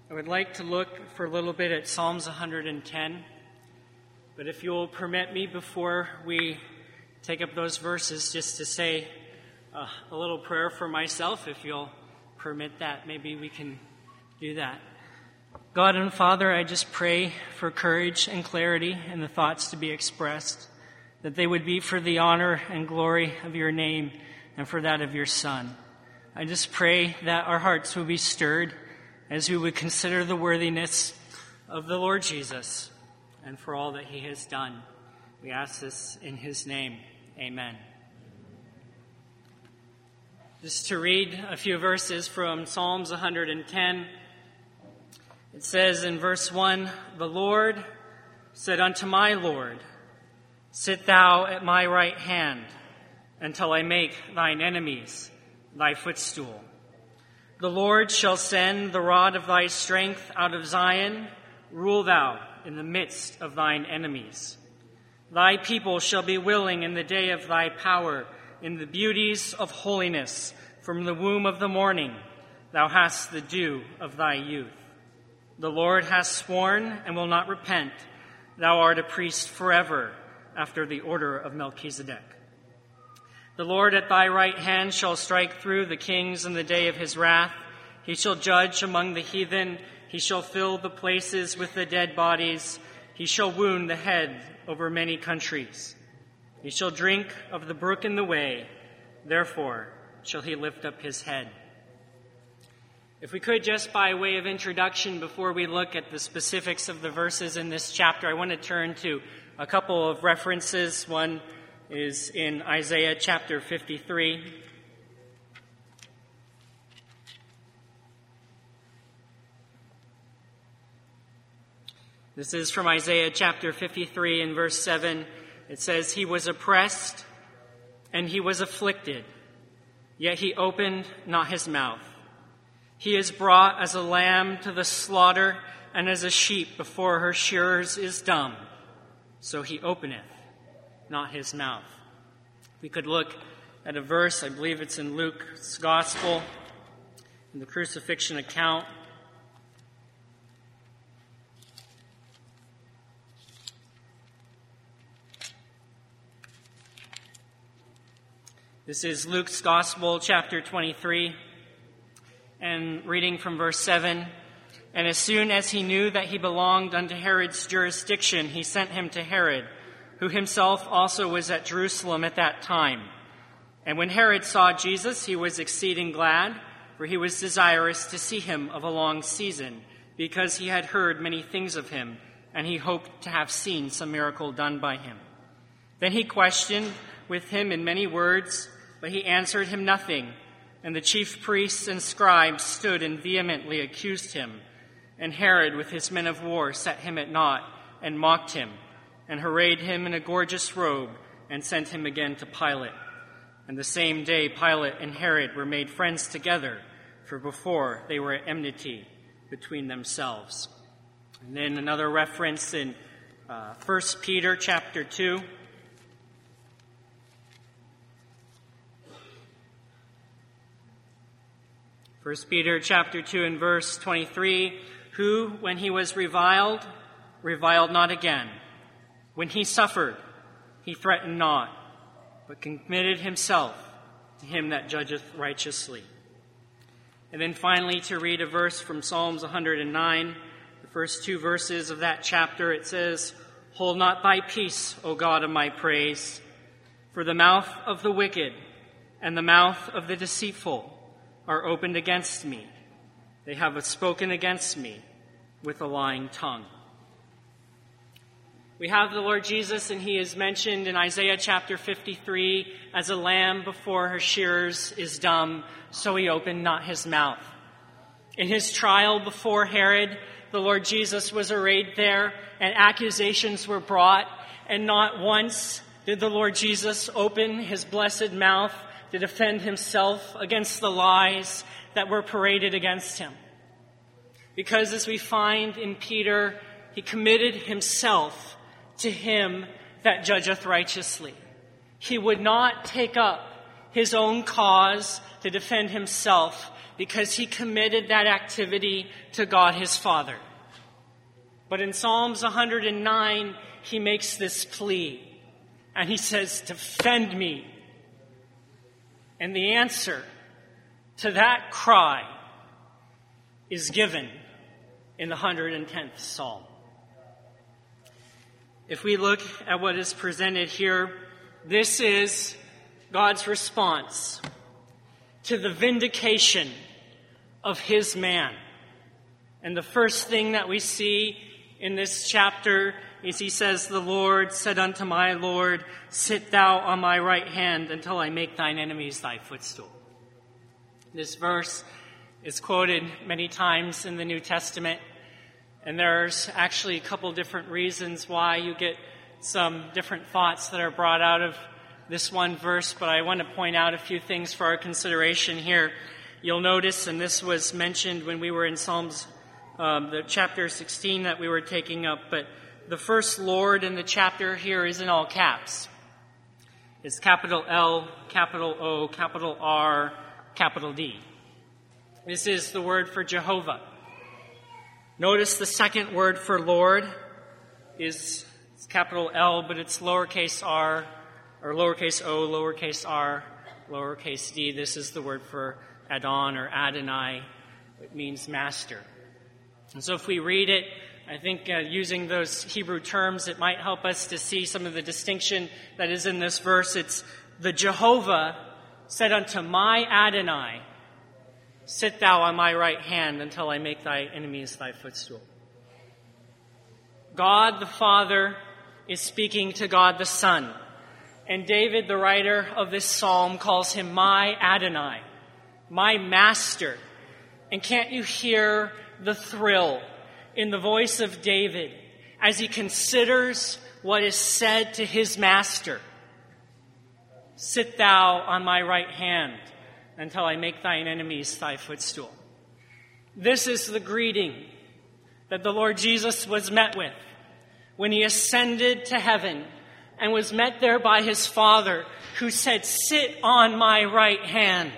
I would like to look for a little bit at Psalms 110, but if you'll permit me before we take up those verses just to say a little prayer for myself, if you'll permit that, maybe we can do that. God and Father, I just pray for courage and clarity in the thoughts to be expressed, that they would be for the honor and glory of your name and for that of your Son. I just pray that our hearts would be stirred as we would consider the worthiness of the Lord Jesus and for all that he has done. We ask this in his name. Amen. Just to read a few verses from Psalms 110. It says in verse 1, "The Lord said unto my Lord, Sit thou at my right hand until I make thine enemies thy footstool. The Lord shall send the rod of thy strength out of Zion. Rule thou in the midst of thine enemies. Thy people shall be willing in the day of thy power, in the beauties of holiness. From the womb of the morning thou hast the dew of thy youth. The Lord hath sworn and will not repent. Thou art a priest forever, after the order of Melchizedek. The Lord at thy right hand shall strike through the kings in the day of his wrath. He shall judge among the heathen. He shall fill the places with the dead bodies. He shall wound the head over many countries. He shall drink of the brook in the way. Therefore shall he lift up his head." If we could, just by way of introduction, before we look at the specifics of the verses in this chapter, I want to turn to a couple of references. One is in Isaiah chapter 53. This is from Isaiah chapter 53 in verse 7. It says, "He was oppressed and he was afflicted, yet he opened not his mouth. He is brought as a lamb to the slaughter, and as a sheep before her shearers is dumb, so he openeth not his mouth." We could look at a verse, I believe it's in Luke's Gospel, in the crucifixion account. This is Luke's Gospel, chapter 23, and reading from verse 7. "And as soon as he knew that he belonged unto Herod's jurisdiction, he sent him to Herod, who himself also was at Jerusalem at that time. And when Herod saw Jesus, he was exceeding glad, for he was desirous to see him of a long season, because he had heard many things of him, and he hoped to have seen some miracle done by him. Then he questioned with him in many words, but he answered him nothing. And the chief priests and scribes stood and vehemently accused him. And Herod with his men of war set him at naught and mocked him, and arrayed him in a gorgeous robe, and sent him again to Pilate. And the same day Pilate and Herod were made friends together, for before they were at enmity between themselves." And then another reference in 1 Peter chapter 2. First Peter chapter 2 and verse 23, "Who, when he was reviled not again. When he suffered, he threatened not, but committed himself to him that judgeth righteously." And then finally, to read a verse from Psalms 109, the first two verses of that chapter, it says, "Hold not thy peace, O God of my praise, for the mouth of the wicked and the mouth of the deceitful are opened against me. They have spoken against me with a lying tongue." We have the Lord Jesus, and he is mentioned in Isaiah chapter 53 as a lamb before her shearers is dumb, so he opened not his mouth. In his trial before Herod, the Lord Jesus was arrayed there, and accusations were brought, and not once did the Lord Jesus open his blessed mouth to defend himself against the lies that were paraded against him. Because as we find in Peter, he committed himself to him that judgeth righteously. He would not take up his own cause to defend himself, because he committed that activity to God his Father. But in Psalms 109, he makes this plea, and he says, "Defend me." And the answer to that cry is given in the 110th Psalm. If we look at what is presented here, this is God's response to the vindication of his man. And the first thing that we see in this chapter is he says, "The Lord said unto my Lord, sit thou on my right hand until I make thine enemies thy footstool." This verse is quoted many times in the New Testament, and there's actually a couple different reasons why you get some different thoughts that are brought out of this one verse, but I want to point out a few things for our consideration here. You'll notice, and this was mentioned when we were in Psalms, the chapter 16 that we were taking up, but the first Lord in the chapter here is in all caps. It's capital L, capital O, capital R, capital D. This is the word for Jehovah. Notice the second word for Lord is capital L, but it's lowercase r, or lowercase o, lowercase r, lowercase d. This is the word for Adon or Adonai. It means master. And so if we read it, I think using those Hebrew terms, it might help us to see some of the distinction that is in this verse. It's the Jehovah said unto my Adonai, sit thou on my right hand until I make thy enemies thy footstool. God the Father is speaking to God the Son. And David, the writer of this psalm, calls him my Adonai, my master. And can't you hear the thrill in the voice of David as he considers what is said to his master? Sit thou on my right hand until I make thine enemies thy footstool. This is the greeting that the Lord Jesus was met with when he ascended to heaven and was met there by his Father, who said, sit on my right hand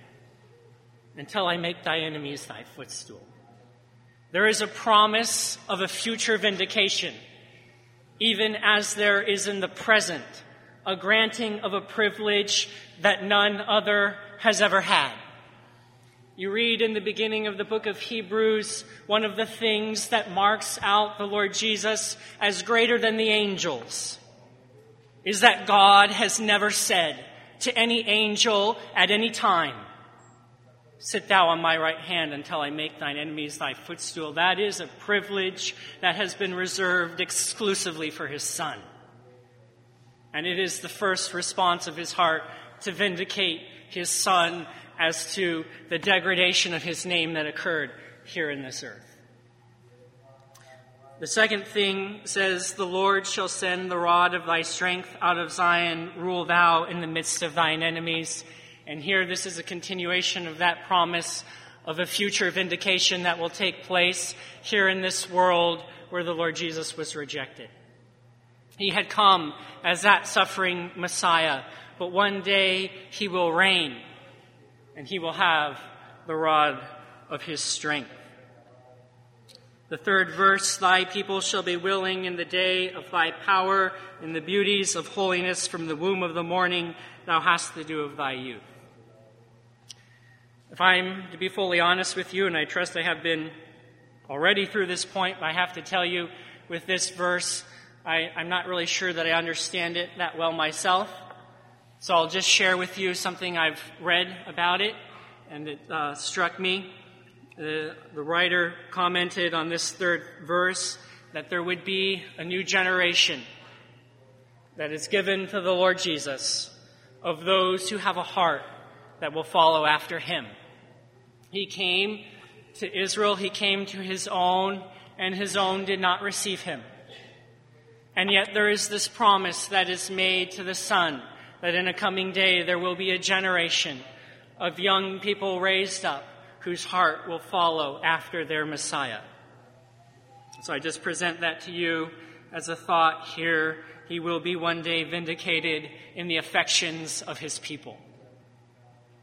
until I make thy enemies thy footstool. There is a promise of a future vindication, even as there is in the present a granting of a privilege that none other has ever had. You read in the beginning of the book of Hebrews, one of the things that marks out the Lord Jesus as greater than the angels is that God has never said to any angel at any time, sit thou on my right hand until I make thine enemies thy footstool. That is a privilege that has been reserved exclusively for his Son. And it is the first response of his heart to vindicate his Son as to the degradation of his name that occurred here in this earth. The second thing says, the Lord shall send the rod of thy strength out of Zion, rule thou in the midst of thine enemies. And here this is a continuation of that promise of a future vindication that will take place here in this world where the Lord Jesus was rejected. He had come as that suffering Messiah, but one day he will reign and he will have the rod of his strength. The third verse, thy people shall be willing in the day of thy power, in the beauties of holiness from the womb of the morning, thou hast the dew of thy youth. If I'm to be fully honest with you, and I trust I have been already through this point, but I have to tell you with this verse, I'm not really sure that I understand it that well myself. So I'll just share with you something I've read about it, and it struck me. The writer commented on this third verse that there would be a new generation that is given to the Lord Jesus of those who have a heart that will follow after him. He came to Israel, he came to his own, and his own did not receive him. And yet there is this promise that is made to the Son, that in a coming day there will be a generation of young people raised up whose heart will follow after their Messiah. So I just present that to you as a thought here. He will be one day vindicated in the affections of his people.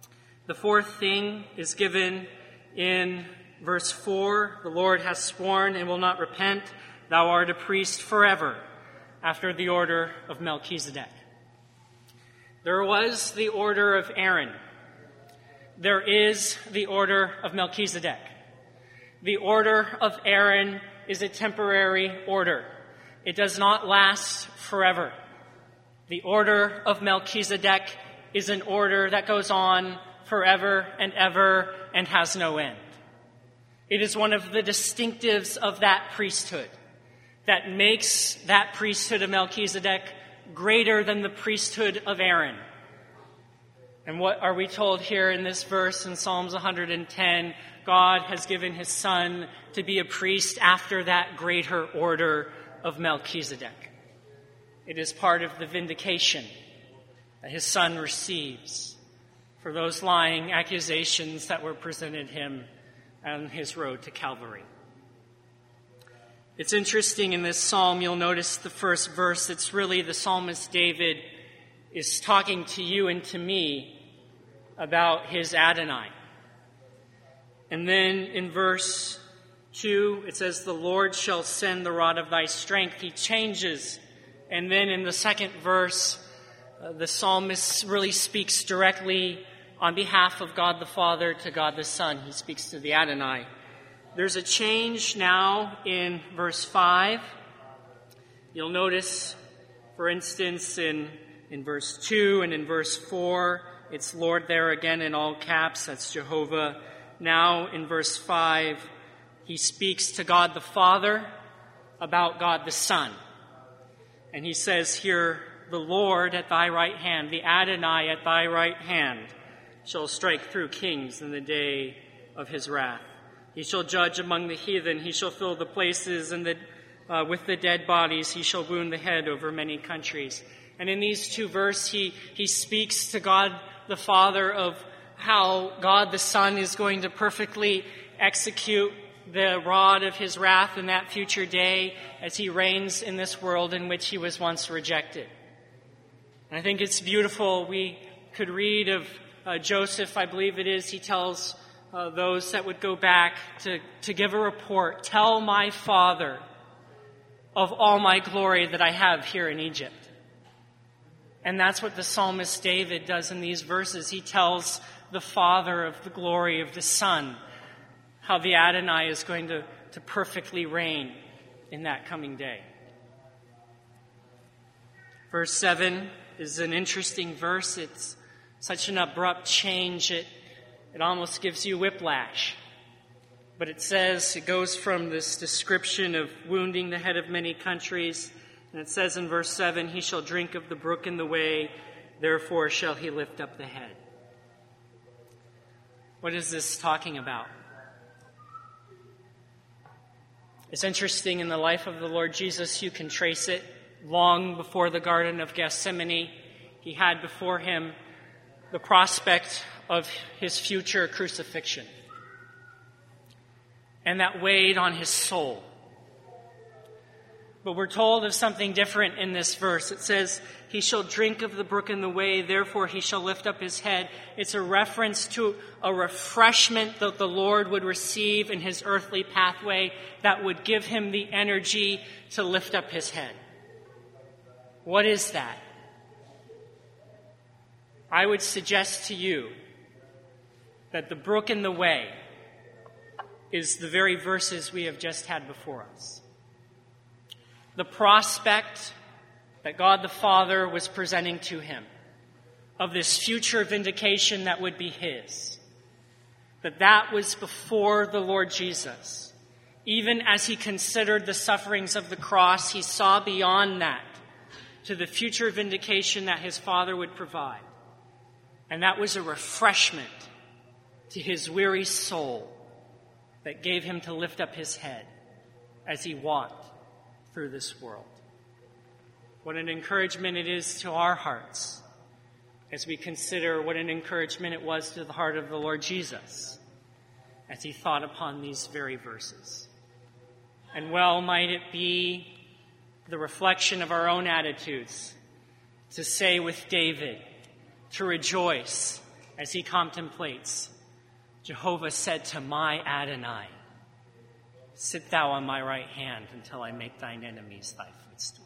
The fourth thing is given in verse 4. The Lord has sworn and will not repent. Thou art a priest forever, after the order of Melchizedek. There was the order of Aaron. There is the order of Melchizedek. The order of Aaron is a temporary order. It does not last forever. The order of Melchizedek is an order that goes on forever and ever and has no end. It is one of the distinctives of that priesthood that makes that priesthood of Melchizedek greater than the priesthood of Aaron. And what are we told here in this verse in Psalms 110? God has given his Son to be a priest after that greater order of Melchizedek. It is part of the vindication that his Son receives for those lying accusations that were presented him on his road to Calvary. It's interesting in this psalm, you'll notice the first verse, it's really the psalmist David is talking to you and to me about his Adonai. And then in verse 2, it says, the Lord shall send the rod of thy strength. He changes. And then in the second verse, the psalmist really speaks directly on behalf of God the Father to God the Son. He speaks to the Adonai. There's a change now in verse 5. You'll notice, for instance, in verse 2 and in verse 4, it's Lord there again in all caps. That's Jehovah. Now in verse 5, he speaks to God the Father about God the Son. And he says here, the Lord at thy right hand, the Adonai at thy right hand, shall strike through kings in the day of his wrath. He shall judge among the heathen. He shall fill the places with the dead bodies. He shall wound the head over many countries. And in these two verses, he speaks to God the Father of how God the Son is going to perfectly execute the rod of his wrath in that future day as he reigns in this world in which he was once rejected. And I think it's beautiful. We could read of Joseph, I believe it is. He tells those that would go back to give a report, tell my father of all my glory that I have here in Egypt. And that's what the psalmist David does in these verses. He tells the Father of the glory of the Son, how the Adonai is going to perfectly reign in that coming day. Verse 7 is an interesting verse. It's such an abrupt change, it almost gives you whiplash. But it says, it goes from this description of wounding the head of many countries, and it says in verse 7, he shall drink of the brook in the way, therefore shall he lift up the head. What is this talking about? It's interesting in the life of the Lord Jesus, you can trace it long before the Garden of Gethsemane. He had before him the prospect of his future crucifixion. And that weighed on his soul. But we're told of something different in this verse. It says, he shall drink of the brook in the way, therefore he shall lift up his head. It's a reference to a refreshment that the Lord would receive in his earthly pathway that would give him the energy to lift up his head. What is that? I would suggest to you that the brook in the way is the very verses we have just had before us. The prospect that God the Father was presenting to him of this future vindication that would be his, that was before the Lord Jesus. Even as he considered the sufferings of the cross, he saw beyond that to the future vindication that his Father would provide. And that was a refreshment to his weary soul that gave him to lift up his head as he walked through this world. What an encouragement it is to our hearts as we consider what an encouragement it was to the heart of the Lord Jesus as he thought upon these very verses. And well might it be the reflection of our own attitudes to say with David, to rejoice as he contemplates, Jehovah said to my Adonai, sit thou on my right hand until I make thine enemies thy footstool.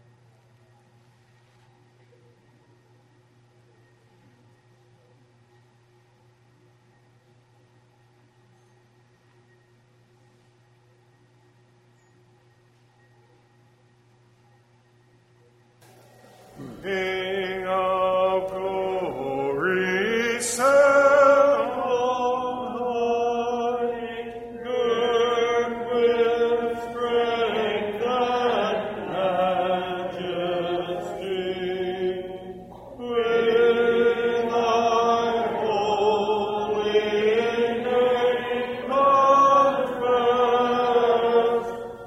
King of glory, send on high, girt with strength and majesty, with thy holy name confess,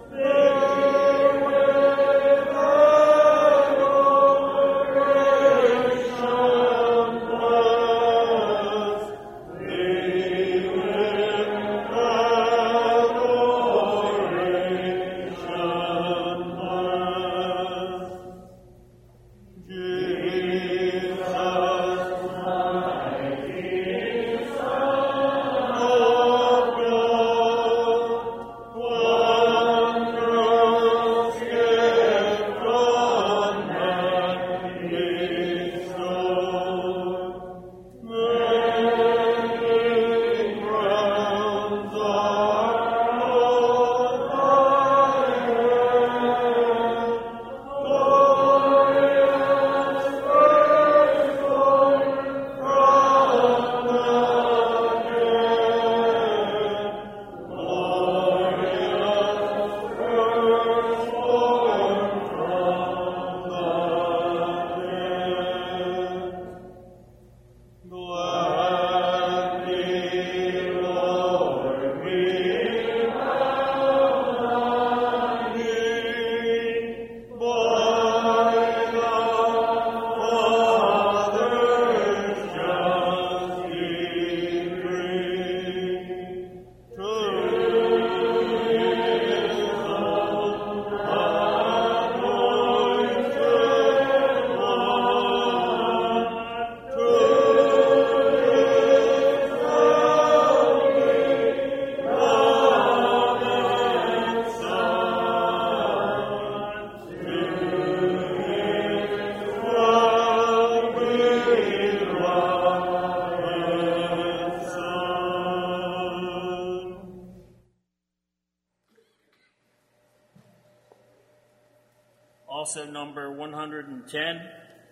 Also number 110.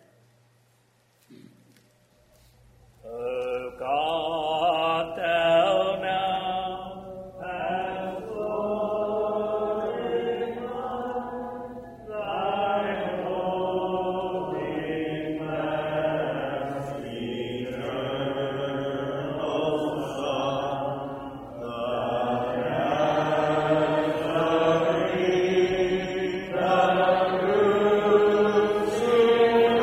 O God, thou now hast glorified thy holy majesty, eternal Son, the Nazarene,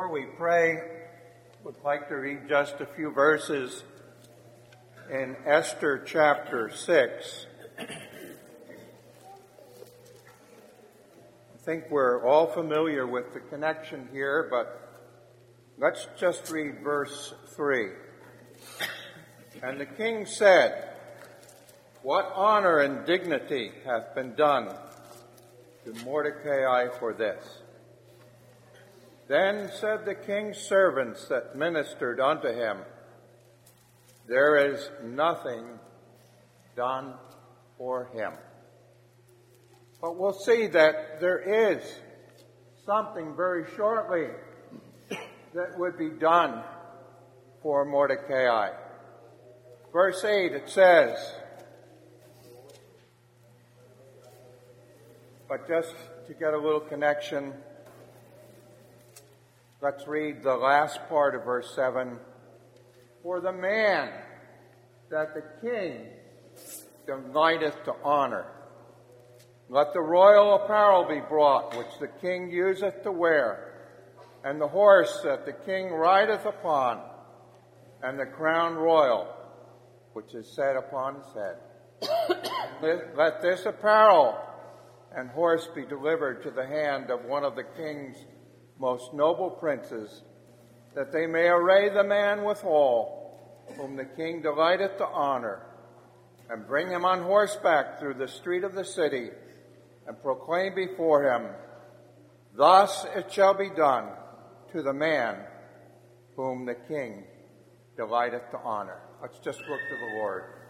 Before we pray, would like to read just a few verses in Esther chapter 6. I think we're all familiar with the connection here, but let's just read verse 3. And the king said, "What honor and dignity hath been done to Mordecai for this?" Then said the king's servants that ministered unto him, "There is nothing done for him." But we'll see that there is something very shortly that would be done for Mordecai. Verse 8, it says, but just to get a little connection, let's read the last part of verse 7. For the man that the king delighteth to honor, let the royal apparel be brought, which the king useth to wear, and the horse that the king rideth upon, and the crown royal, which is set upon his head. Let this apparel and horse be delivered to the hand of one of the king's most noble princes, that they may array the man withal, whom the king delighteth to honor, and bring him on horseback through the street of the city, and proclaim before him, thus it shall be done to the man whom the king delighteth to honor. Let's just look to the Lord.